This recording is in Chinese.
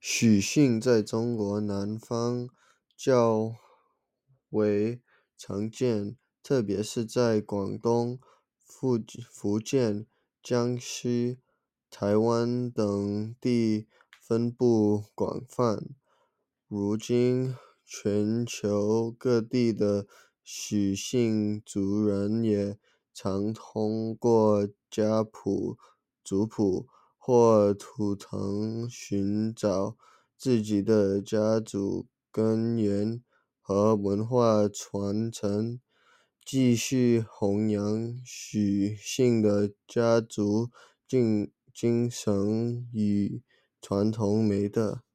许姓在中国南方较为常见，特别是在广东、福建、江西、台湾等地分布广泛。如今，全球各地的许姓族人也常通过族谱或图腾寻找自己的家族根源和文化传承，继续弘扬许姓的家族精神与传统美德。